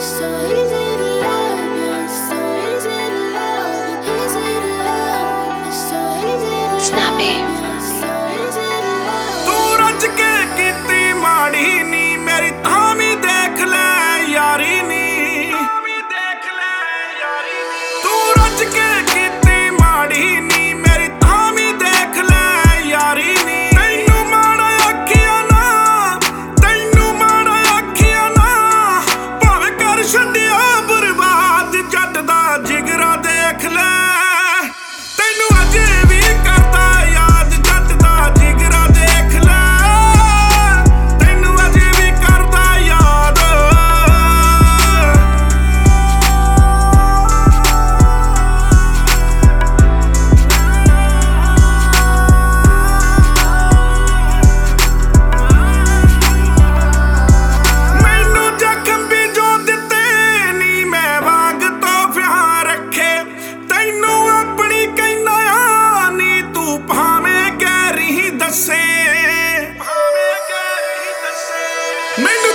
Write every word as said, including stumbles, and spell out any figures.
ਤੂੰ ਰੱਜ ਕੇ ਕੀਤੀ ਮਾੜੀ ਨੀ ਮੇਰੀ ਤਾਂ ਵੀ ਦੇਖ ਲੈ ਯਾਰੀ ਨੀ ਤੂੰ ਰੱਜ ਕੇ ਕੀਤੀ ਮਾੜੀ ਨੀ ਮੇਰੀ ਤਾਂ ਵੀ ਦੇਖ ਲੈ ਯਾਰੀ ਨੀ ਤੈਨੂੰ ਮਾੜਾ ਆਖਿਆ ਨਾ ਤੈਨੂੰ ਮਾੜਾ ਆਖਿਆ ਨਾ ਭਾਵੇਂ ਕਰ ਛੱਡਿਆ ਬਰਬਾਦ ਜੱਟ ਦਾ ਜਿਗਰਾ ਦੇਖ ਲੈ ਤੈਨੂੰ ਅਜੇ ਵੀ ਕਰਦਾ ਯਾਦ ਜੱਟ ਦਾ ਜਿਗਰਾ ਦੇਖ ਲੈ ਤੈਨੂੰ ਅਜੇ ਵੀ ਕਰਦਾ ਯਾਦ ਮੈਨੂੰ ਜ਼ਖਮ ਵੀ ਜੋ ਦਿੱਤੇ ਨੀ ਮੈਂ ਵਾਂਗ ਤੋਹਫਿਆਂ ਰੱਖੇ ਤੈਨੂੰ ਆਪਣੀ ਕਹਿੰਦਾ ਆ ਨੀ ਤੂੰ ਭਾਵੇਂ ਕਹਿ ਰਹੀ ਦੱਸੇ ਮੈਨੂੰ